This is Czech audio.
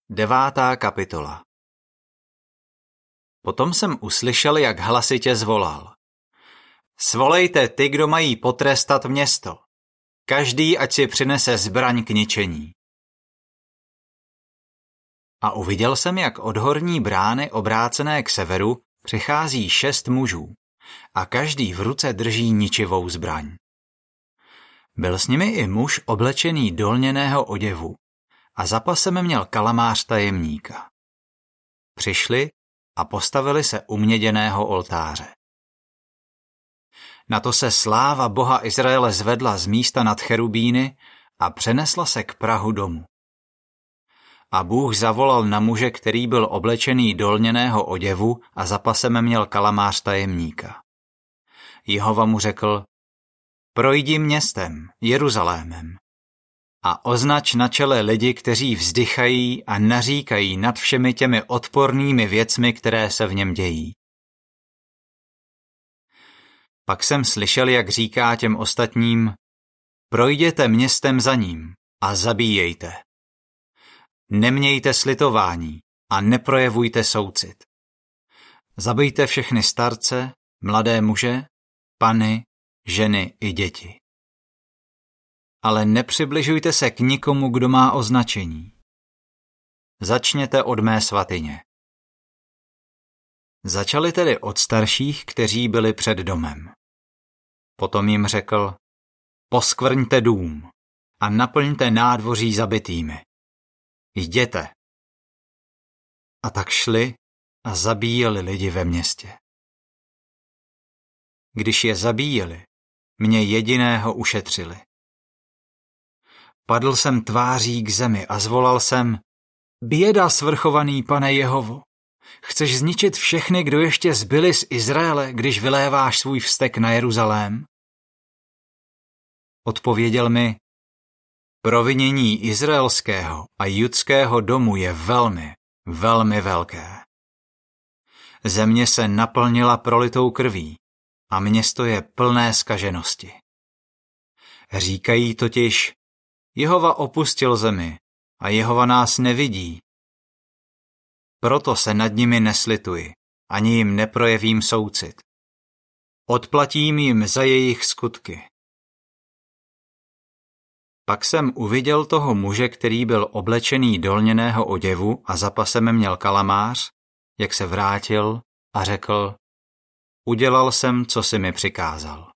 9. kapitola. Potom jsem uslyšel, jak hlasitě zvolal. Svolejte ty, kdo mají potrestat město. Každý, ať si přinese zbraň k ničení. A uviděl jsem, jak od horní brány obrácené k severu přichází 6 mužů a každý v ruce drží ničivou zbraň. Byl s nimi i muž oblečený do lněného oděvu a za pasem měl kalamář tajemníka. Přišli a postavili se u měděného oltáře. Na to se sláva Boha Izraele zvedla z místa nad cherubíny a přenesla se k prahu domu. A Bůh zavolal na muže, který byl oblečený do lněného oděvu a za pasem měl kalamář tajemníka. Jehova mu řekl: Projdi městem, Jeruzalémem, a označ na čele lidi, kteří vzdychají a naříkají nad všemi těmi odpornými věcmi, které se v něm dějí. Pak jsem slyšel, jak říká těm ostatním: Projděte městem za ním a zabíjejte. Nemějte slitování a neprojevujte soucit. Zabijte všechny starce, mladé muže, pany, ženy i děti. Ale nepřibližujte se k nikomu, kdo má označení. Začněte od mé svatyně. Začali tedy od starších, kteří byli před domem. Potom jim řekl: Poskvrňte dům a naplňte nádvoří zabitými. Jděte. A tak šli a zabíjeli lidi ve městě. Když je zabíjeli, mě jediného ušetřili. Padl jsem tváří k zemi a zvolal jsem: Běda, svrchovaný Pane Jehovo! Chceš zničit všechny, kdo ještě zbyli z Izraele, když vyléváš svůj vztek na Jeruzalém? Odpověděl mi: Provinění izraelského a judského domu je velmi, velmi velké. Země se naplnila prolitou krví a město je plné zkaženosti. Říkají totiž: Jehova opustil zemi a Jehova nás nevidí. Proto se nad nimi neslituji, ani jim neprojevím soucit. Odplatím jim za jejich skutky. Pak jsem uviděl toho muže, který byl oblečený do lněného oděvu a za pasem měl kalamář, jak se vrátil a řekl: Udělal jsem, co si mi přikázal.